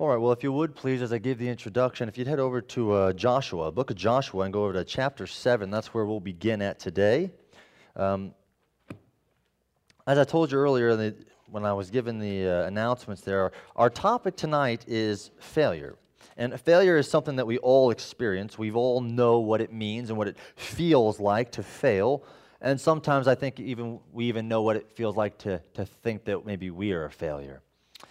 All right, well, if you would, please, as I give the introduction, if you'd head over to Joshua, book of Joshua, and go over to chapter 7, that's where we'll begin at today. As I told you earlier when I was given the announcements there, our topic tonight is failure. And failure is something that we all experience. We all know what it means and what it feels like to fail. And sometimes I think we even know what it feels like to think that maybe we are a failure.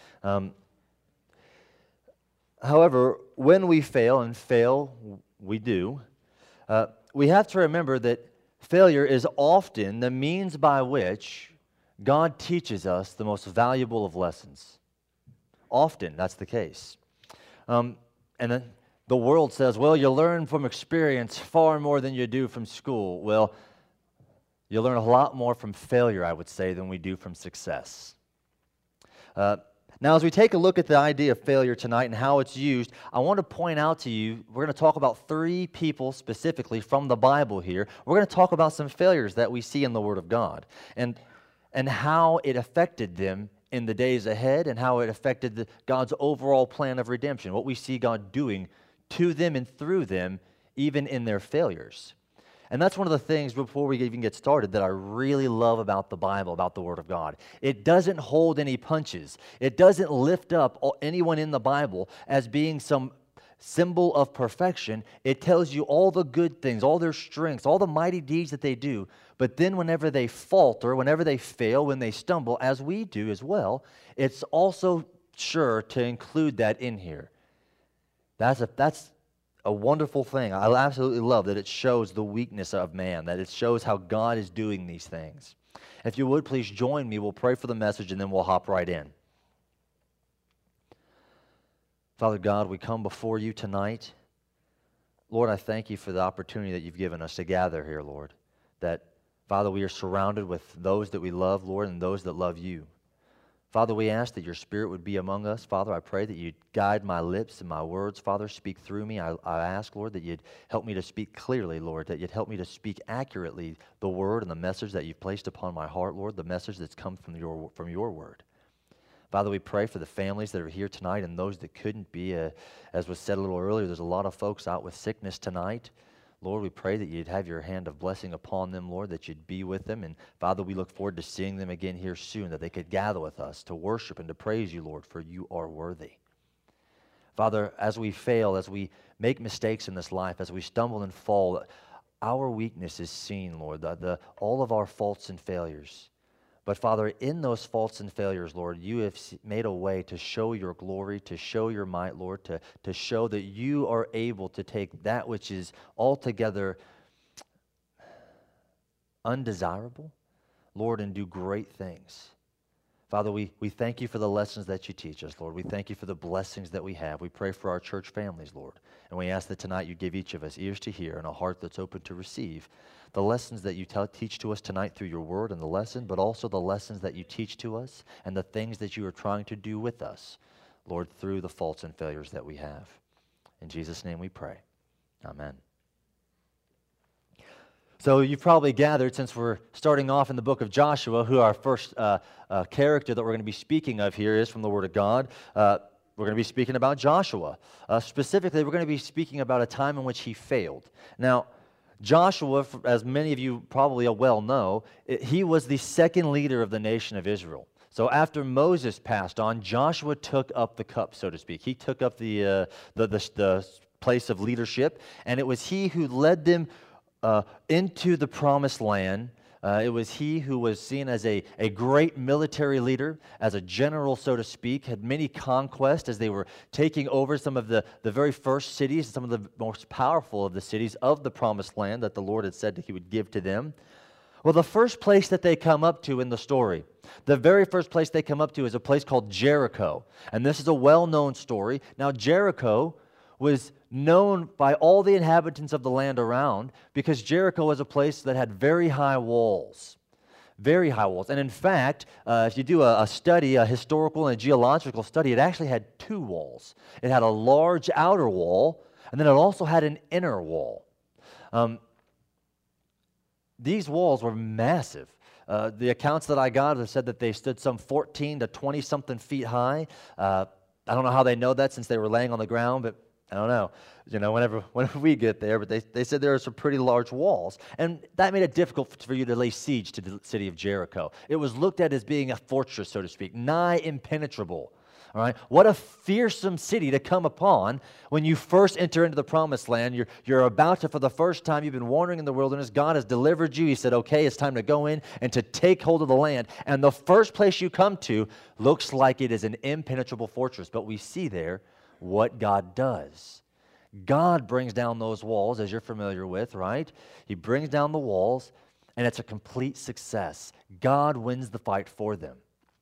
However, when we fail, and fail we do, we have to remember that failure is often the means by which God teaches us the most valuable of lessons. Often, that's the case. And then the world says, well, you learn from experience far more than you do from school. Well, you learn a lot more from failure, I would say, than we do from success. Now, as we take a look at the idea of failure tonight and how it's used, I want to point out to you, we're going to talk about 3 people specifically from the Bible here. We're going to talk about some failures that we see in the Word of God and how it affected them in the days ahead and how it affected God's overall plan of redemption, what we see God doing to them and through them, even in their failures. And that's one of the things, before we even get started, that I really love about the Bible, about the Word of God. It doesn't hold any punches. It doesn't lift up anyone in the Bible as being some symbol of perfection. It tells you all the good things, all their strengths, all the mighty deeds that they do. But then whenever they falter, whenever they fail, when they stumble, as we do as well, it's also sure to include that in here. That's a wonderful thing. I absolutely love that it shows the weakness of man, that it shows how God is doing these things. If you would, please join me. We'll pray for the message, and then we'll hop right in. Father God, we come before you tonight. Lord, I thank you for the opportunity that you've given us to gather here, Lord. That, Father, we are surrounded with those that we love, Lord, and those that love you. Father, we ask that your Spirit would be among us. Father, I pray that you'd guide my lips and my words. Father, speak through me. I ask, Lord, that you'd help me to speak clearly, Lord, that you'd help me to speak accurately the word and the message that you've placed upon my heart, Lord, the message that's come from your word. Father, we pray for the families that are here tonight and those that couldn't be. As was said a little earlier, there's a lot of folks out with sickness tonight. Lord, we pray that you'd have your hand of blessing upon them, Lord, that you'd be with them. And Father, we look forward to seeing them again here soon, that they could gather with us to worship and to praise you, Lord, for you are worthy. Father, as we fail, as we make mistakes in this life, as we stumble and fall, our weakness is seen, Lord, all of our faults and failures. But Father, in those faults and failures, Lord, you have made a way to show your glory, to show your might, Lord, to show that you are able to take that which is altogether undesirable, Lord, and do great things. Father, we thank you for the lessons that you teach us, Lord. We thank you for the blessings that we have. We pray for our church families, Lord. And we ask that tonight you give each of us ears to hear and a heart that's open to receive the lessons that you teach to us tonight through your word and the lesson, but also the lessons that you teach to us and the things that you are trying to do with us, Lord, through the faults and failures that we have. In Jesus' name we pray. Amen. So you've probably gathered, since we're starting off in the book of Joshua, who our first character that we're going to be speaking of here is from the Word of God. We're going to be speaking about Joshua. Specifically, we're going to be speaking about a time in which he failed. Now, Joshua, as many of you probably well know, he was the second leader of the nation of Israel. So after Moses passed on, Joshua took up the cup, so to speak. He took up the place of leadership, and it was he who led them into the promised land. It was he who was seen as a great military leader, as a general, so to speak, had many conquests as they were taking over some of the very first cities, some of the most powerful of the cities of the promised land that the Lord had said that he would give to them. Well, the first place that they come up to in the story, the very first place they come up to is a place called Jericho. And this is a well-known story. Now, Jericho was known by all the inhabitants of the land around because Jericho was a place that had very high walls. Very high walls. And in fact, if you do a study, a historical and a geological study, it actually had 2 walls. It had a large outer wall, and then it also had an inner wall. These walls were massive. The accounts that I got said that they stood some 14 to 20-something feet high. I don't know how they know that since they were laying on the ground, but I don't know. Whenever we get there, but they said there are some pretty large walls. And that made it difficult for you to lay siege to the city of Jericho. It was looked at as being a fortress, so to speak, nigh impenetrable. All right? What a fearsome city to come upon when you first enter into the promised land. You're about to, for the first time, you've been wandering in the wilderness. God has delivered you. He said, okay, it's time to go in and to take hold of the land. And the first place you come to looks like it is an impenetrable fortress. But we see there what God does. God brings down those walls, as you're familiar with, right? He brings down the walls, and it's a complete success. God wins the fight for them.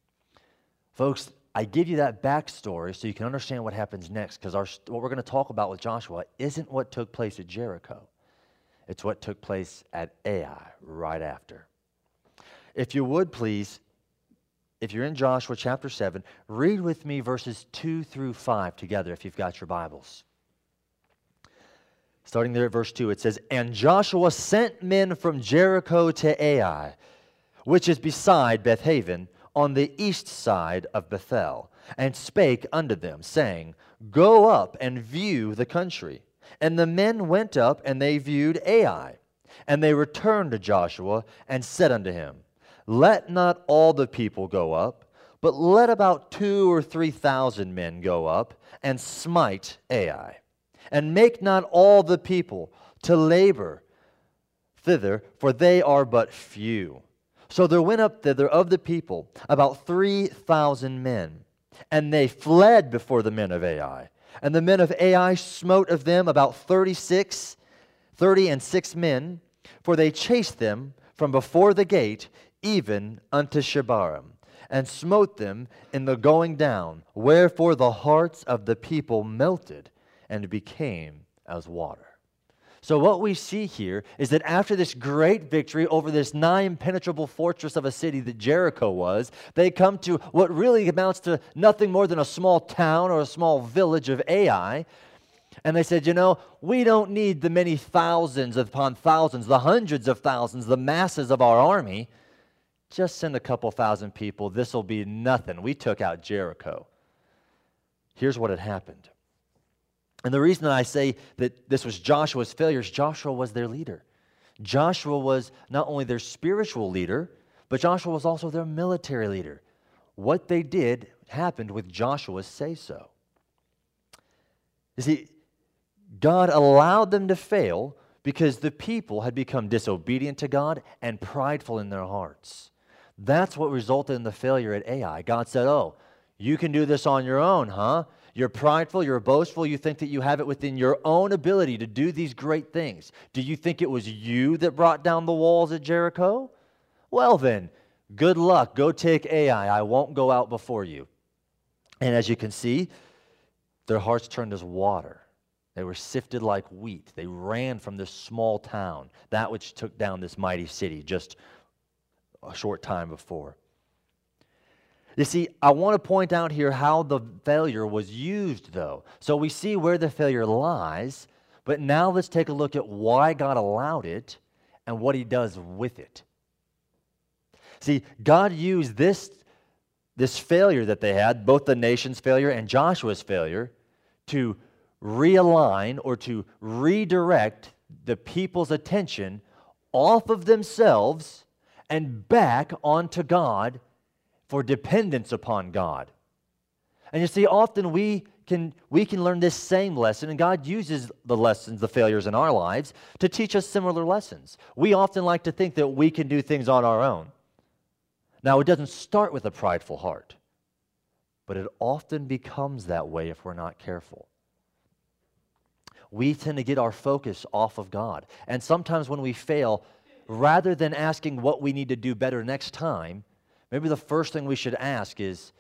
Folks, I give you that backstory so you can understand what happens next, because what we're going to talk about with Joshua isn't what took place at Jericho. It's what took place at Ai right after. If you would, please, if you're in Joshua chapter 7, read with me verses 2 through 5 together if you've got your Bibles. Starting there at verse 2, it says, "And Joshua sent men from Jericho to Ai, which is beside Bethaven, on the east side of Bethel, and spake unto them, saying, Go up and view the country. And the men went up, and they viewed Ai. And they returned to Joshua, and said unto him, Let not all the people go up, but let about 2,000 or 3,000 men go up, and smite Ai. And make not all the people to labor thither, for they are but few. So there went up thither of the people about 3,000 men, and they fled before the men of Ai. And the men of Ai smote of them about 30 and 6 men, for they chased them from before the gate even unto Shebarim, and smote them in the going down, wherefore the hearts of the people melted and became as water." So what we see here is that after this great victory over this nigh impenetrable fortress of a city that Jericho was, they come to what really amounts to nothing more than a small town or a small village of Ai. And they said, we don't need the many thousands upon thousands, the hundreds of thousands, the masses of our army. Just send a couple thousand people. This will be nothing. We took out Jericho. Here's what had happened. And the reason that I say that this was Joshua's failure is Joshua was their leader. Joshua was not only their spiritual leader, but Joshua was also their military leader. What they did happened with Joshua's say-so. You see, God allowed them to fail because the people had become disobedient to God and prideful in their hearts. That's what resulted in the failure at Ai. God said, oh, you can do this on your own, huh? You're prideful, you're boastful, you think that you have it within your own ability to do these great things. Do you think it was you that brought down the walls at Jericho? Well then, good luck. Go take Ai. I won't go out before you. And as you can see, their hearts turned as water. They were sifted like wheat. They ran from this small town, that which took down this mighty city just a short time before. You see, I want to point out here how the failure was used, though. So we see where the failure lies, but now let's take a look at why God allowed it and what He does with it. See, God used this failure that they had, both the nation's failure and Joshua's failure, to realign or to redirect the people's attention off of themselves and back onto God for dependence upon God. And you see, often we can learn this same lesson, and God uses the lessons, the failures in our lives, to teach us similar lessons. We often like to think that we can do things on our own. Now, it doesn't start with a prideful heart, but it often becomes that way if we're not careful. We tend to get our focus off of God. And sometimes when we fail, rather than asking what we need to do better next time, maybe the first thing we should ask is,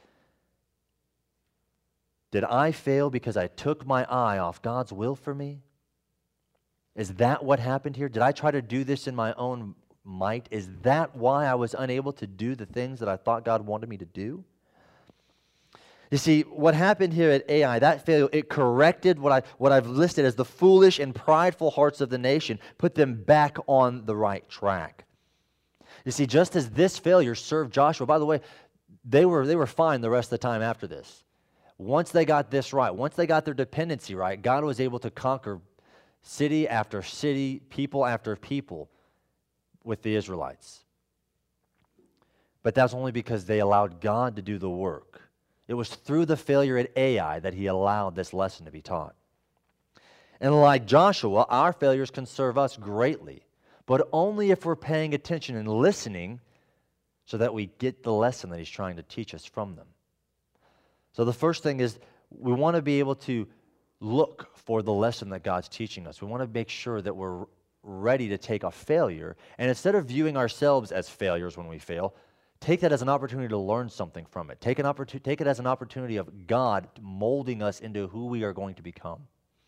did I fail because I took my eye off God's will for me? Is that what happened here? Did I try to do this in my own might? Is that why I was unable to do the things that I thought God wanted me to do? You see, what happened here at Ai, that failure, it corrected what I've listed as the foolish and prideful hearts of the nation, put them back on the right track. You see, just as this failure served Joshua, by the way, they were fine the rest of the time after this. once they got this right, once they got their dependency right, God was able to conquer city after city, people after people with the Israelites. But that's only because they allowed God to do the work. It was through the failure at Ai that he allowed this lesson to be taught. And like Joshua, our failures can serve us greatly, but only if we're paying attention and listening so that we get the lesson that he's trying to teach us from them. So the first thing is we want to be able to look for the lesson that God's teaching us. We want to make sure that we're ready to take a failure, and instead of viewing ourselves as failures when we fail, take that as an opportunity to learn something from it. Take it as an opportunity of God molding us into who we are going to become.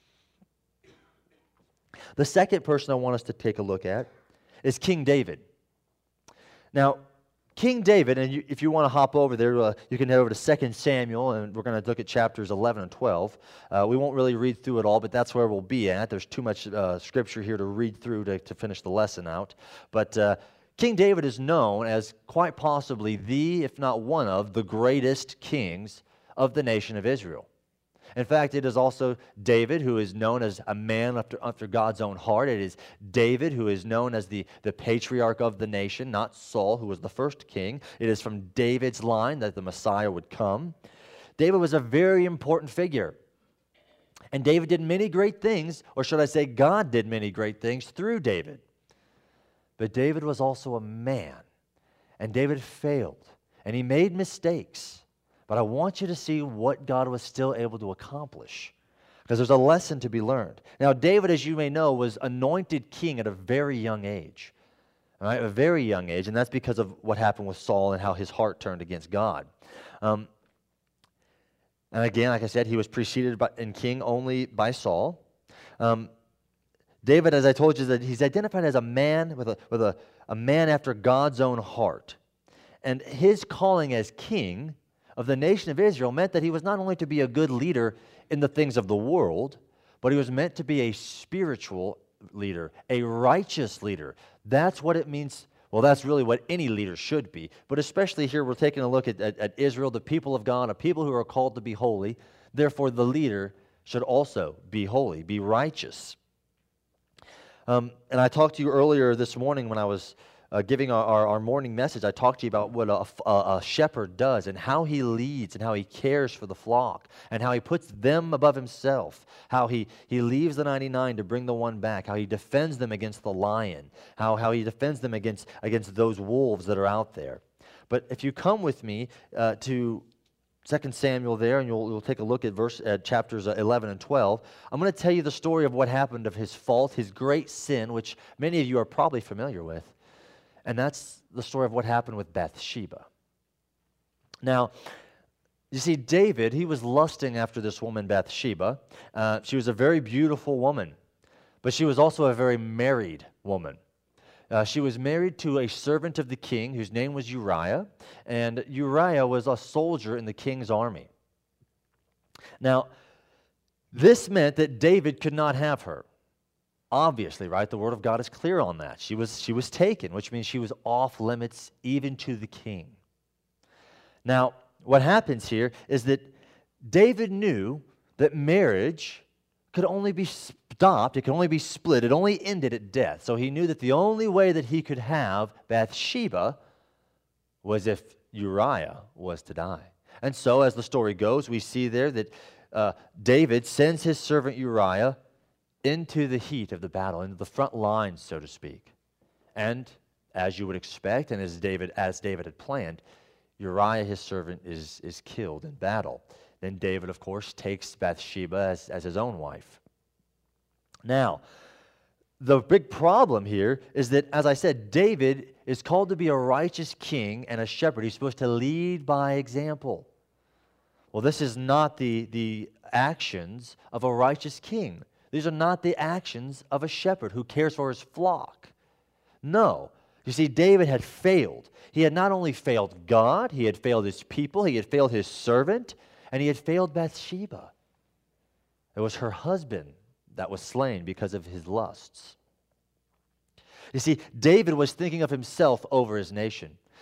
The second person I want us to take a look at is King David. Now, King David, and if you want to hop over there, you can head over to 2 Samuel, and we're going to look at chapters 11 and 12. We won't really read through it all, but that's where we'll be at. There's too much scripture here to read through to finish the lesson out. But King David is known as quite possibly the, if not one of, the greatest kings of the nation of Israel. In fact, it is also David who is known as a man after God's own heart. It is David who is known as the patriarch of the nation, not Saul, who was the first king. It is from David's line that the Messiah would come. David was a very important figure. And David did many great things, or should I say God did many great things through David. But David was also a man, and David failed, and he made mistakes. But I want you to see what God was still able to accomplish, because there's a lesson to be learned. Now, David, as you may know, was anointed king at a very young age, right? A very young age, and that's because of what happened with Saul and how his heart turned against God. And again, like I said, he was preceded in king only by Saul. David, as I told you, that he's identified as a man with a man after God's own heart, and his calling as king of the nation of Israel meant that he was not only to be a good leader in the things of the world, but he was meant to be a spiritual leader, a righteous leader. That's what it means. Well, that's really what any leader should be. But especially here, we're taking a look at Israel, the people of God, a people who are called to be holy. Therefore, the leader should also be holy, be righteous. And I talked to you earlier this morning when I was giving our morning message. I talked to you about what a shepherd does and how he leads and how he cares for the flock and how he puts them above himself, how he leaves the 99 to bring the one back, how he defends them against the lion, how he defends them against those wolves that are out there. But if you come with me to 2 Samuel there, and you'll take a look at chapters 11 and 12, I'm going to tell you the story of what happened, of his fault, his great sin, which many of you are probably familiar with. And that's the story of what happened with Bathsheba. Now, you see, David, he was lusting after this woman, Bathsheba. She was a very beautiful woman, but she was also a very married woman. She was married to a servant of the king whose name was Uriah, and Uriah was a soldier in the king's army. Now, this meant that David could not have her. Obviously, right? The Word of God is clear on that. She was taken, which means she was off limits even to the king. Now, what happens here is that David knew that marriage could only be stopped, it could only be split, it only ended at death. So he knew that the only way that he could have Bathsheba was if Uriah was to die. And so, as the story goes, we see there that David sends his servant Uriah into the heat of the battle, into the front lines, so to speak. And as you would expect, and as David had planned, Uriah, his servant, is killed in battle. Then David, of course, takes Bathsheba as his own wife. Now, the big problem here is that, as I said, David is called to be a righteous king and a shepherd. He's supposed to lead by example. Well, this is not the actions of a righteous king. These are not the actions of a shepherd who cares for his flock. No. You see, David had failed. He had not only failed God, he had failed his people, he had failed his servant, and he had failed Bathsheba. It was her husband that was slain because of his lusts. You see, David was thinking of himself over his nation.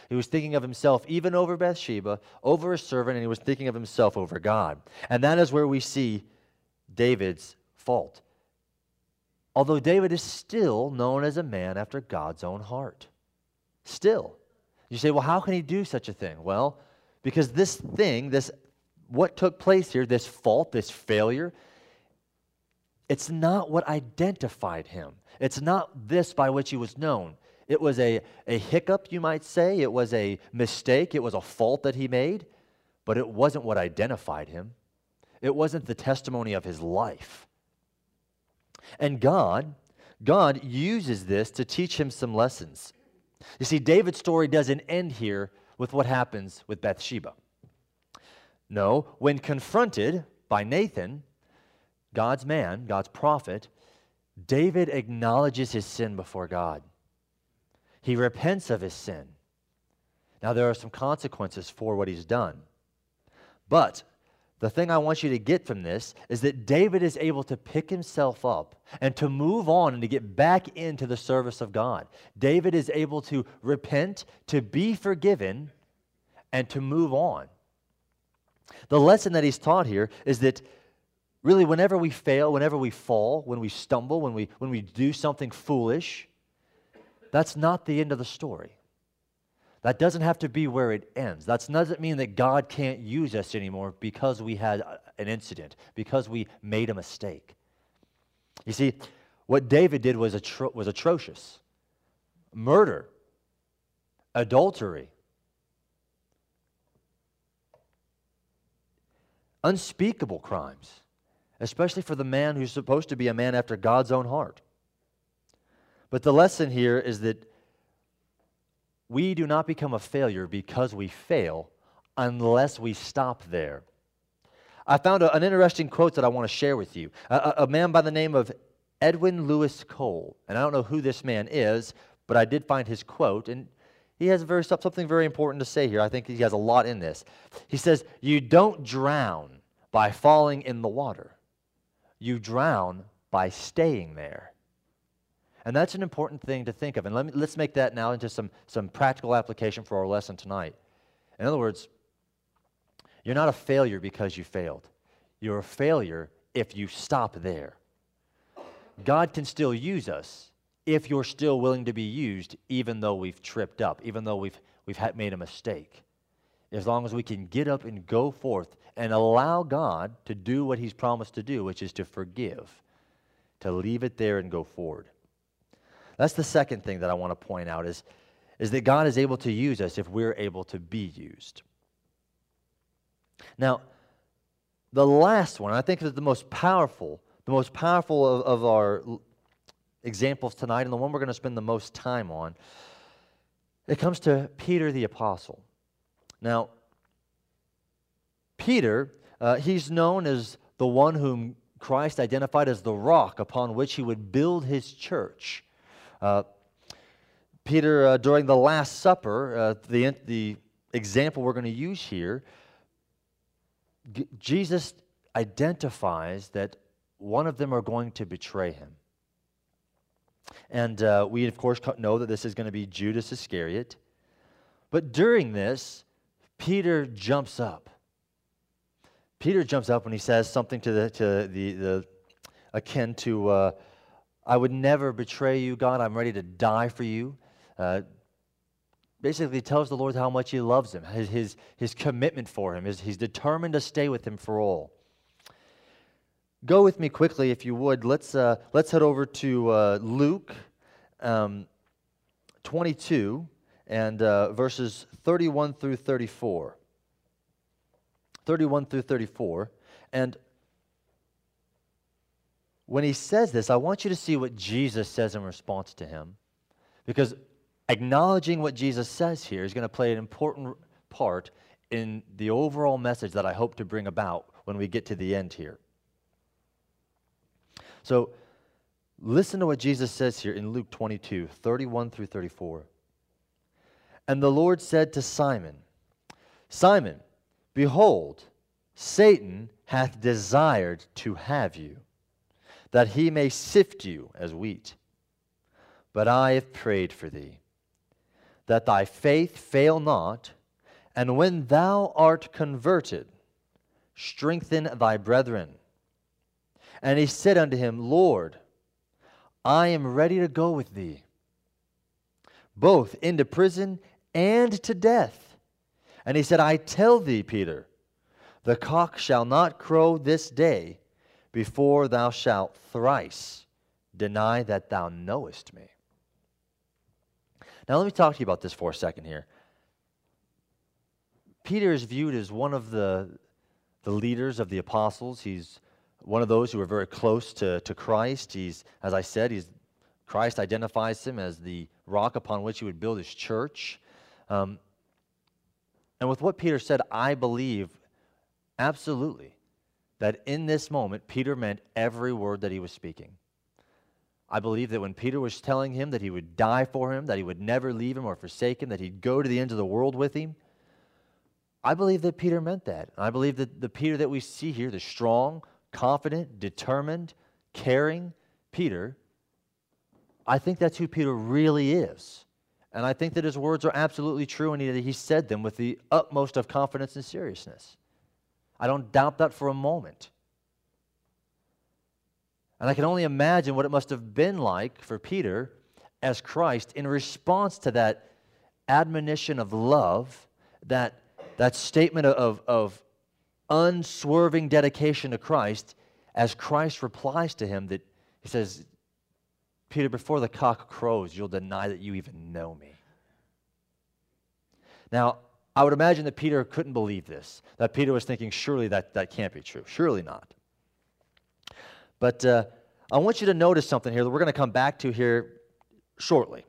He was thinking of himself even over Bathsheba, over a servant, and he was thinking of himself over God. And that is where we see David's fault. Although David is still known as a man after God's own heart. Still. You say, well, how can he do such a thing? Well, because this thing, what took place here, this fault, this failure, it's not what identified him. It's not this by which he was known. It was a hiccup, you might say. It was a mistake. It was a fault that he made. But it wasn't what identified him. It wasn't the testimony of his life. And God uses this to teach him some lessons. You see, David's story doesn't end here with what happens with Bathsheba. No, when confronted by Nathan, God's man, God's prophet, David acknowledges his sin before God. He repents of his sin. Now, there are some consequences for what he's done. But the thing I want you to get from this is that David is able to pick himself up and to move on and to get back into the service of God. David is able to repent, to be forgiven, and to move on. The lesson that he's taught here is that really whenever we fail, whenever we fall, when we stumble, when we do something foolish, that's not the end of the story. That doesn't have to be where it ends. That doesn't mean that God can't use us anymore because we had an incident, because we made a mistake. You see, what David did was atrocious. Murder, adultery, unspeakable crimes, especially for the man who's supposed to be a man after God's own heart. But the lesson here is that we do not become a failure because we fail unless we stop there. I found an interesting quote that I want to share with you. A man by the name of Edwin Lewis Cole. And I don't know who this man is, but I did find his quote, and he has something very important to say here. I think he has a lot in this. He says, "You don't drown by falling in the water. You drown by staying there." And that's an important thing to think of. And let's make that now into some practical application for our lesson tonight. In other words, you're not a failure because you failed. You're a failure if you stop there. God can still use us if you're still willing to be used, even though we've tripped up, even though we've made a mistake. As long as we can get up and go forth and allow God to do what He's promised to do, which is to forgive, to leave it there and go forward. That's the second thing that I want to point out is that God is able to use us if we're able to be used. Now, the last one, I think is the most powerful of our examples tonight, and the one we're going to spend the most time on. It comes to Peter the Apostle. Now, Peter, he's known as the one whom Christ identified as the rock upon which he would build his church. Peter, during the Last Supper, the example we're going to use here, Jesus identifies that one of them are going to betray him. And we, of course, know that this is going to be Judas Iscariot. But during this, Peter jumps up. Peter jumps up when he says something to the akin to, "I would never betray you, God. I'm ready to die for you." Basically tells the Lord how much he loves him, his commitment for him. He's determined to stay with him for all. Go with me quickly, if you would. Let's head over to Luke 22 and verses 31 through 34. 31 through 34. And when he says this, I want you to see what Jesus says in response to him. Because acknowledging what Jesus says here is going to play an important part in the overall message that I hope to bring about when we get to the end here. So, listen to what Jesus says here in Luke 22, 31 through 34. "And the Lord said to Simon, 'Simon, behold, Satan hath desired to have you, that he may sift you as wheat. But I have prayed for thee, that thy faith fail not, and when thou art converted, strengthen thy brethren. And he said unto him, Lord, I am ready to go with thee, both into prison and to death. And he said, I tell thee, Peter, the cock shall not crow this day before thou shalt thrice deny that thou knowest me. Now let me talk to you about this for a second here. Peter is viewed as one of the leaders of the apostles. He's one of those who are very close to Christ. As I said, Christ identifies him as the rock upon which he would build his church. And with what Peter said, I believe absolutely that in this moment, Peter meant every word that he was speaking. I believe that when Peter was telling him that he would die for him, that he would never leave him or forsake him, that he'd go to the ends of the world with him, I believe that Peter meant that. I believe that the Peter that we see here, the strong, confident, determined, caring Peter, I think that's who Peter really is. And I think that his words are absolutely true and he said them with the utmost of confidence and seriousness. I don't doubt that for a moment. And I can only imagine what it must have been like for Peter as Christ, in response to that admonition of love, that statement of unswerving dedication to Christ, as Christ replies to him, that he says, Peter, before the cock crows, you'll deny that you even know me. Now, I would imagine that Peter couldn't believe this, that Peter was thinking, surely that can't be true. Surely not. But I want you to notice something here that we're going to come back to here shortly.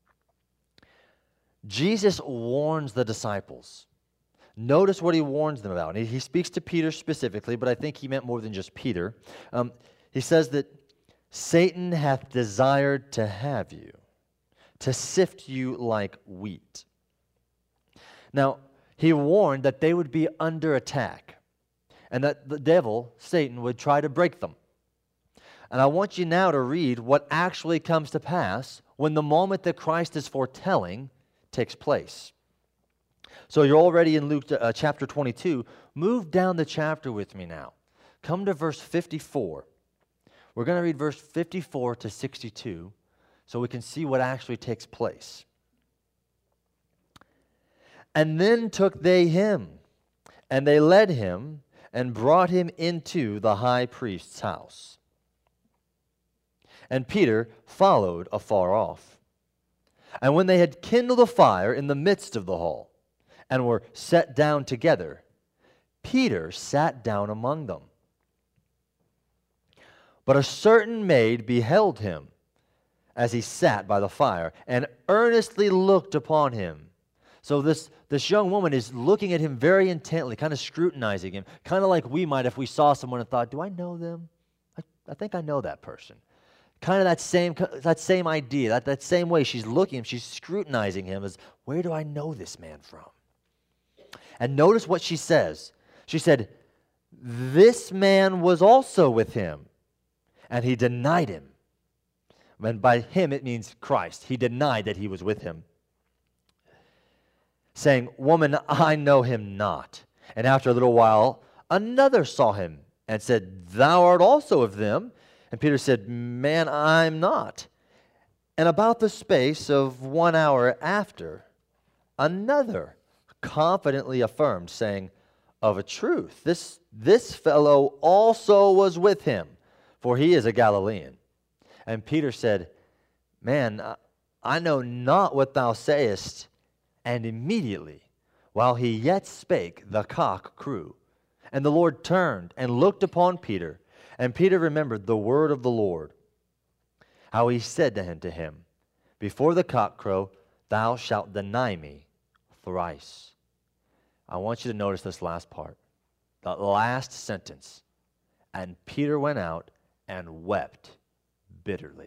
Jesus warns the disciples. Notice what he warns them about. He speaks to Peter specifically, but I think he meant more than just Peter. He says that Satan hath desired to have you, to sift you like wheat. Now, he warned that they would be under attack and that the devil, Satan, would try to break them. And I want you now to read what actually comes to pass when the moment that Christ is foretelling takes place. So you're already in Luke chapter 22. Move down the chapter with me now. Come to verse 54. We're going to read verse 54 to 62 so we can see what actually takes place. And then took they him, and they led him, and brought him into the high priest's house. And Peter followed afar off. And when they had kindled a fire in the midst of the hall, and were set down together, Peter sat down among them. But a certain maid beheld him as he sat by the fire, and earnestly looked upon him. So this young woman is looking at him very intently, kind of scrutinizing him, kind of like we might if we saw someone and thought, do I know them? I think I know that person. Kind of that same idea, that same way she's looking at him, she's scrutinizing him as, where do I know this man from? And notice what she says. She said, this man was also with him, and he denied him. And by him it means Christ. He denied that he was with him, saying, woman, I know him not. And after a little while, another saw him and said, thou art also of them. And Peter said, man, I'm not. And about the space of 1 hour after, another confidently affirmed, saying, of a truth, this fellow also was with him, for he is a Galilean. And Peter said, man, I know not what thou sayest. And immediately, while he yet spake, the cock crew. And the Lord turned and looked upon Peter. And Peter remembered the word of the Lord, how he said to him, before the cock crow, thou shalt deny me thrice. I want you to notice this last part, the last sentence. And Peter went out and wept bitterly.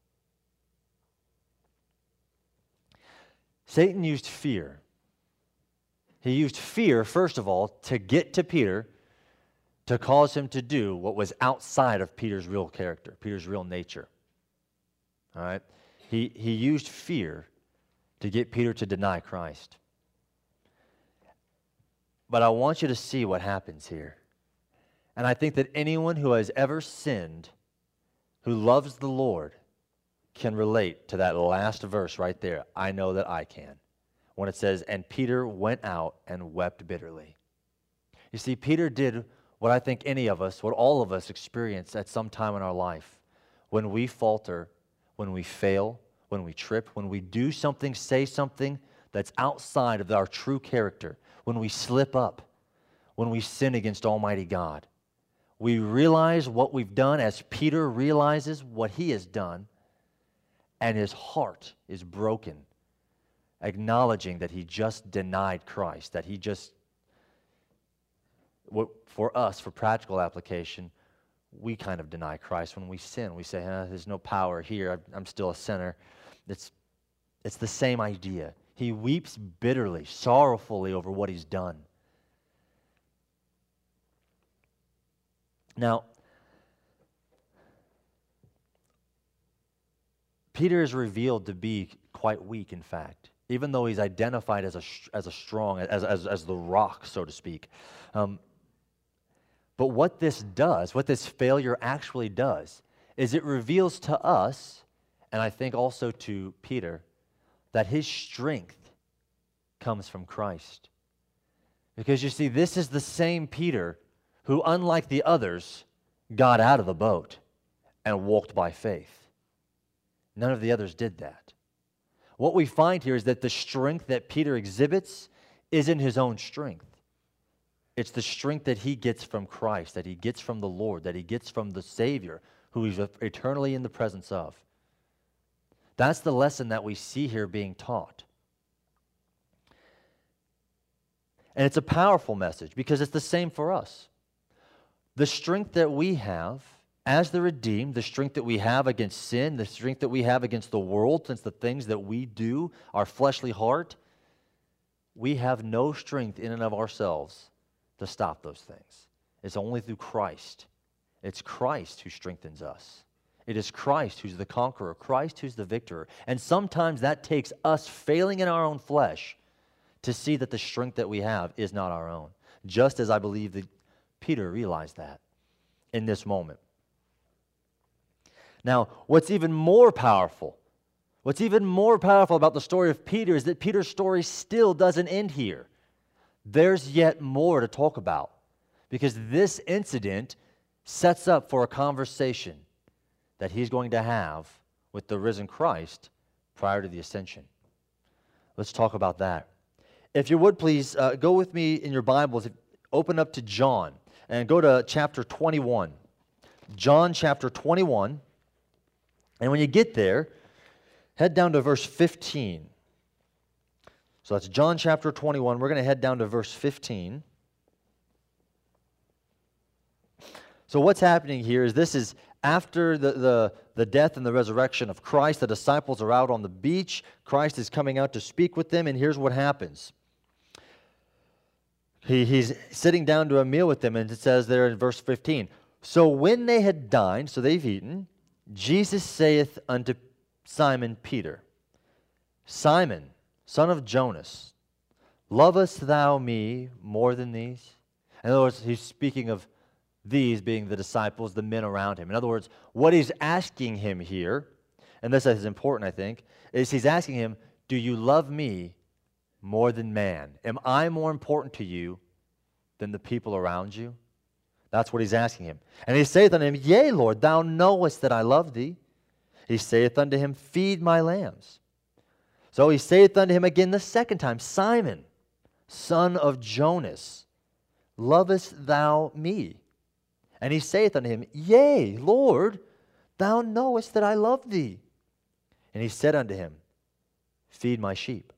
Satan used fear. He used fear, first of all, to get to Peter, to cause him to do what was outside of Peter's real character, Peter's real nature. All right? He used fear to get Peter to deny Christ. But I want you to see what happens here. And I think that anyone who has ever sinned, who loves the Lord, can relate to that last verse right there. I know that I can. When it says, and Peter went out and wept bitterly. You see, Peter did what I think any of us, what all of us experience at some time in our life. When we falter, when we fail, when we trip, when we do something, say something that's outside of our true character, when we slip up, when we sin against Almighty God, we realize what we've done as Peter realizes what he has done, and his heart is broken, acknowledging that he just denied Christ, that he just, for us, for practical application, we kind of deny Christ when we sin. We say, there's no power here, I'm still a sinner. It's the same idea. He weeps bitterly, sorrowfully over what he's done. Now, Peter is revealed to be quite weak, in fact, even though he's identified as a strong, as the rock, so to speak. But what this does, what this failure actually does, is it reveals to us, and I think also to Peter, that his strength comes from Christ. Because you see, this is the same Peter who, unlike the others, got out of the boat and walked by faith. None of the others did that. What we find here is that the strength that Peter exhibits isn't his own strength. It's the strength that he gets from Christ, that he gets from the Lord, that he gets from the Savior, who he's eternally in the presence of. That's the lesson that we see here being taught. And it's a powerful message because it's the same for us. The strength that we have as the redeemed, the strength that we have against sin, the strength that we have against the world, since the things that we do, our fleshly heart, we have no strength in and of ourselves to stop those things. It's only through Christ. It's Christ who strengthens us. It is Christ who's the conqueror, Christ who's the victor. And sometimes that takes us failing in our own flesh to see that the strength that we have is not our own. Just as I believe that Peter realized that in this moment. Now, what's even more powerful about the story of Peter is that Peter's story still doesn't end here. There's yet more to talk about because this incident sets up for a conversation that he's going to have with the risen Christ prior to the ascension. Let's talk about that. If you would, please go with me in your Bibles, open up to John and go to chapter 21. John chapter 21. And when you get there, head down to verse 15. So that's John chapter 21. We're going to head down to verse 15. So what's happening here is this is after the death and the resurrection of Christ. The disciples are out on the beach. Christ is coming out to speak with them, and here's what happens. He's sitting down to a meal with them, and it says there in verse 15, so when they had dined, so they've eaten, Jesus saith unto Simon Peter, Simon, son of Jonas, lovest thou me more than these? In other words, he's speaking of these being the disciples, the men around him. In other words, what he's asking him here, and this is important, I think, is he's asking him, do you love me more than man? Am I more important to you than the people around you? That's what he's asking him. And he saith unto him, Yea, Lord, thou knowest that I love thee. He saith unto him, Feed my lambs. So he saith unto him again the second time, Simon, son of Jonas, lovest thou me? And he saith unto him, Yea, Lord, thou knowest that I love thee. And he said unto him, Feed my sheep.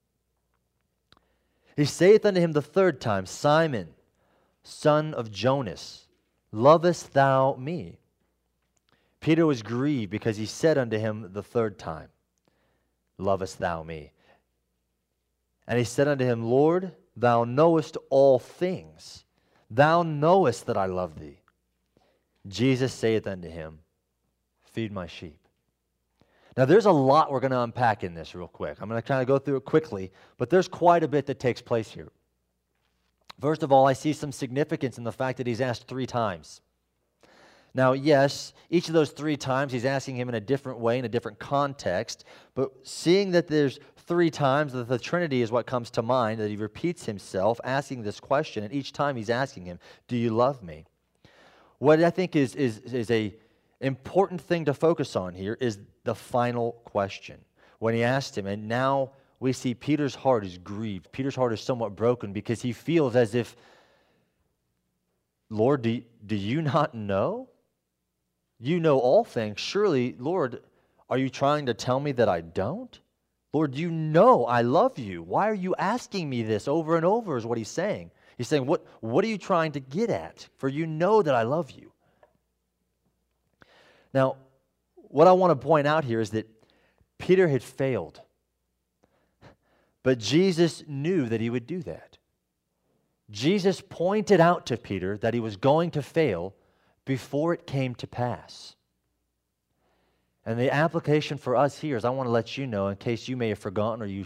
He saith unto him the third time, Simon, son of Jonas, lovest thou me? Peter was grieved because he said unto him the third time, Lovest thou me? And he said unto him, Lord, thou knowest all things. Thou knowest that I love thee. Jesus saith unto him, Feed my sheep. Now, there's a lot we're going to unpack in this real quick. I'm going to kind of go through it quickly, but there's quite a bit that takes place here. First of all, I see some significance in the fact that he's asked 3 times. Now, yes, each of those 3 times he's asking him in a different way, in a different context, but seeing that there's 3 times, that the Trinity is what comes to mind, that he repeats himself asking this question, and each time he's asking him, do you love me? What I think is a important thing to focus on here is the final question. When he asked him, and now we see Peter's heart is grieved. Peter's heart is somewhat broken because he feels as if, Lord, do you not know? You know all things. Surely, Lord, are you trying to tell me that I don't? Lord, you know I love you. Why are you asking me this over and over is what he's saying. He's saying, what are you trying to get at? For you know that I love you. Now, what I want to point out here is that Peter had failed. But Jesus knew that he would do that. Jesus pointed out to Peter that he was going to fail before it came to pass. And the application for us here is I want to let you know, in case you may have forgotten or you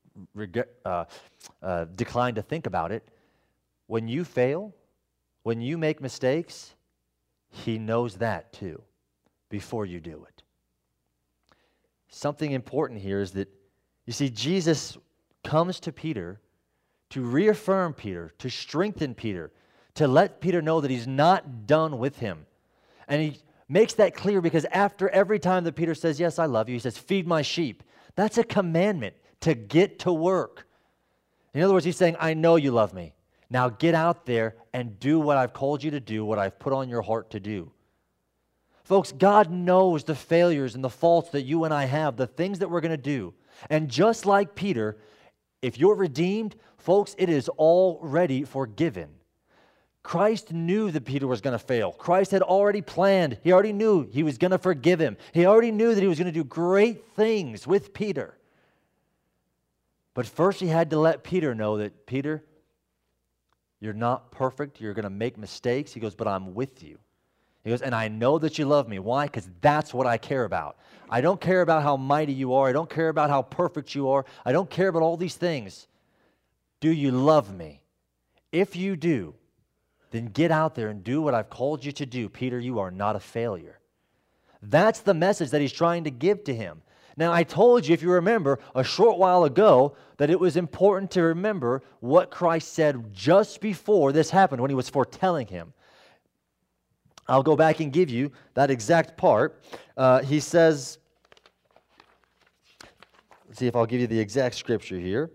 declined to think about it, when you fail, when you make mistakes, he knows that too before you do it. Something important here is that, you see, Jesus comes to Peter to reaffirm Peter, to strengthen Peter, to let Peter know that he's not done with him. And he makes that clear because after every time that Peter says, yes, I love you, he says, feed my sheep. That's a commandment to get to work. In other words, he's saying, I know you love me. Now get out there and do what I've called you to do, what I've put on your heart to do. Folks, God knows the failures and the faults that you and I have, the things that we're going to do. And just like Peter, if you're redeemed, folks, it is already forgiven. Christ knew that Peter was going to fail. Christ had already planned. He already knew he was going to forgive him. He already knew that he was going to do great things with Peter. But first he had to let Peter know that, Peter, you're not perfect. You're going to make mistakes. He goes, but I'm with you. He goes, and I know that you love me. Why? Because that's what I care about. I don't care about how mighty you are. I don't care about how perfect you are. I don't care about all these things. Do you love me? If you do, then get out there and do what I've called you to do. Peter, you are not a failure. That's the message that he's trying to give to him. Now, I told you, if you remember, a short while ago, that it was important to remember what Christ said just before this happened, when he was foretelling him. I'll go back and give you that exact part. He says, let's see if I'll give you the exact scripture here.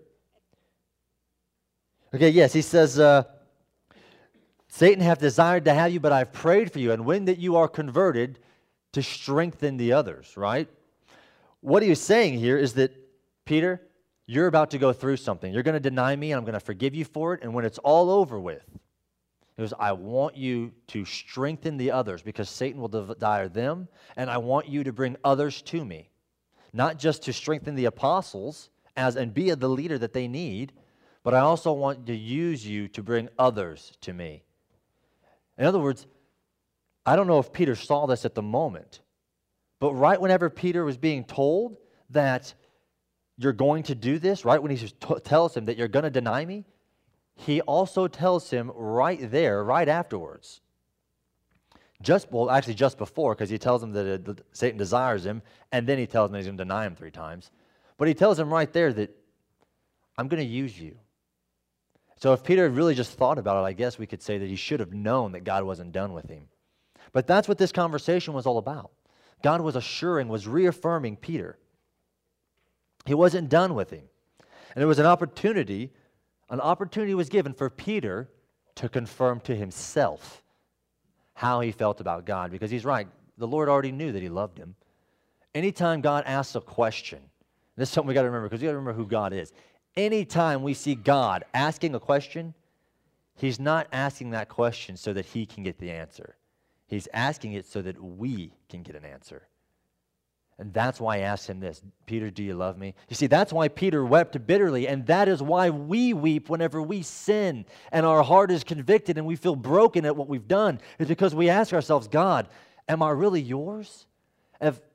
Okay, yes, he says, Satan hath desired to have you, but I've prayed for you, and when that you are converted, to strengthen the others, right? What he was saying here is that, Peter, you're about to go through something. You're going to deny me, and I'm going to forgive you for it, and when it's all over with, it was, I want you to strengthen the others because Satan will desire them, and I want you to bring others to me. Not just to strengthen the apostles and be the leader that they need, but I also want to use you to bring others to me. In other words, I don't know if Peter saw this at the moment, but right whenever Peter was being told that you're going to do this, right when he tells him that you're going to deny me, he also tells him right there, right afterwards. Just before, because he tells him that Satan desires him, and then he tells him that he's going to deny him 3 times. But he tells him right there that I'm going to use you. So if Peter had really just thought about it, I guess we could say that he should have known that God wasn't done with him. But that's what this conversation was all about. God was reaffirming Peter. He wasn't done with him. And it was an opportunity was given for Peter to confirm to himself how he felt about God. Because he's right, the Lord already knew that he loved him. Anytime God asks a question, this is something we got to remember, because we got to remember who God is. Anytime we see God asking a question, he's not asking that question so that he can get the answer. He's asking it so that we can get an answer. And that's why I asked him this, Peter, do you love me? You see, that's why Peter wept bitterly, and that is why we weep whenever we sin and our heart is convicted and we feel broken at what we've done. It's because we ask ourselves, God, am I really yours?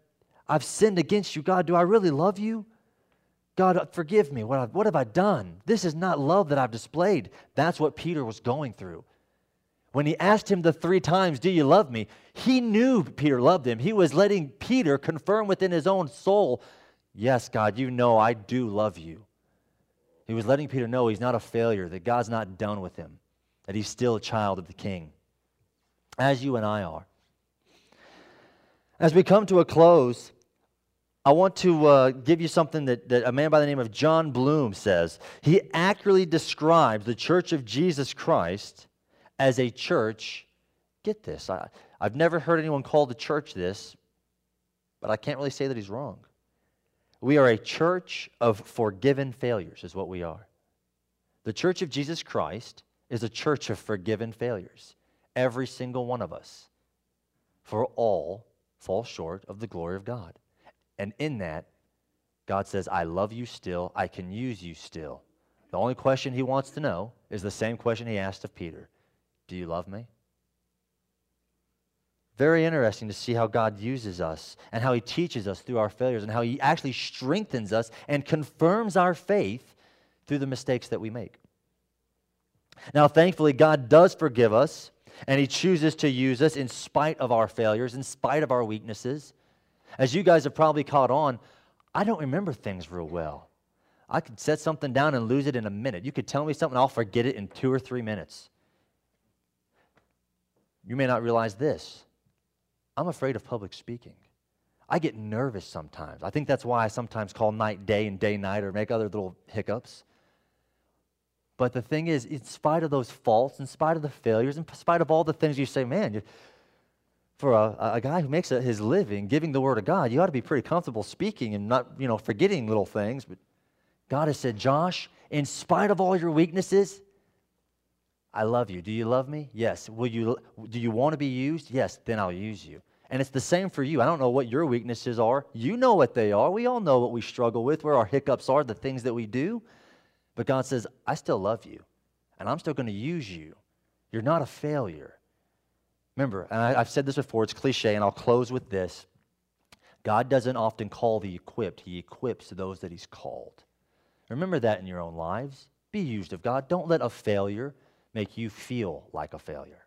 I've sinned against you. God, do I really love you? God, forgive me. What have I done? This is not love that I've displayed. That's what Peter was going through. When he asked him the 3 times, do you love me? He knew Peter loved him. He was letting Peter confirm within his own soul, yes, God, you know I do love you. He was letting Peter know he's not a failure, that God's not done with him, that he's still a child of the King, as you and I are. As we come to a close, I want to give you something that a man by the name of John Bloom says. He accurately describes the Church of Jesus Christ as a church. Get this, I've never heard anyone call the church this, but I can't really say that he's wrong. We are a church of forgiven failures is what we are. The Church of Jesus Christ is a church of forgiven failures. Every single one of us, for all fall short of the glory of God. And in that, God says, I love you still. I can use you still. The only question he wants to know is the same question he asked of Peter. Do you love me? Very interesting to see how God uses us and how he teaches us through our failures and how he actually strengthens us and confirms our faith through the mistakes that we make. Now, thankfully, God does forgive us, and he chooses to use us in spite of our failures, in spite of our weaknesses. As you guys have probably caught on, I don't remember things real well. I could set something down and lose it in a minute. You could tell me something, I'll forget it in 2 or 3 minutes. You may not realize this. I'm afraid of public speaking. I get nervous sometimes. I think that's why I sometimes call night day and day night or make other little hiccups. But the thing is, in spite of those faults, in spite of the failures, in spite of all the things you say, man, for a guy who makes his living giving the word of God, you ought to be pretty comfortable speaking and not, forgetting little things. But God has said, Josh, in spite of all your weaknesses, I love you. Do you love me? Yes. Do you want to be used? Yes, then I'll use you. And it's the same for you. I don't know what your weaknesses are. You know what they are. We all know what we struggle with, where our hiccups are, the things that we do. But God says, I still love you, and I'm still going to use you. You're not a failure. Remember, and I've said this before, it's cliche, and I'll close with this. God doesn't often call the equipped. He equips those that he's called. Remember that in your own lives. Be used of God. Don't let a failure make you feel like a failure.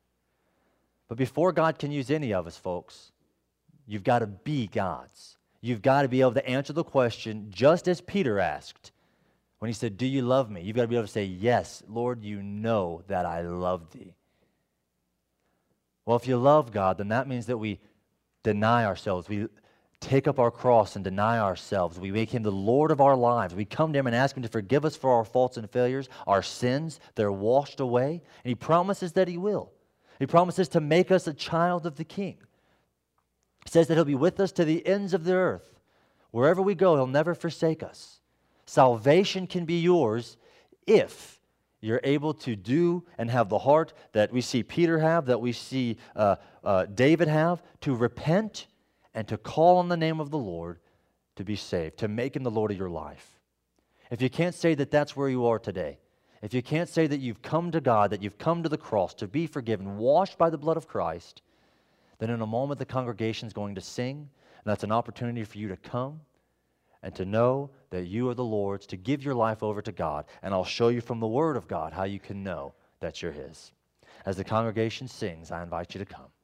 But before God can use any of us, folks, you've got to be God's. You've got to be able to answer the question just as Peter asked when he said, do you love me? You've got to be able to say, yes, Lord, you know that I love thee. Well, if you love God, then that means that we deny ourselves. We take up our cross and deny ourselves. We make him the Lord of our lives. We come to him and ask him to forgive us for our faults and failures, our sins. They're washed away. And he promises that he will. He promises to make us a child of the King. He says that he'll be with us to the ends of the earth. Wherever we go, he'll never forsake us. Salvation can be yours if you're able to do and have the heart that we see Peter have, that we see David have, to repent and to call on the name of the Lord to be saved, to make him the Lord of your life. If you can't say that that's where you are today, if you can't say that you've come to God, that you've come to the cross to be forgiven, washed by the blood of Christ, then in a moment the congregation is going to sing, and that's an opportunity for you to come and to know that you are the Lord's, to give your life over to God. And I'll show you from the Word of God how you can know that you're his. As the congregation sings, I invite you to come.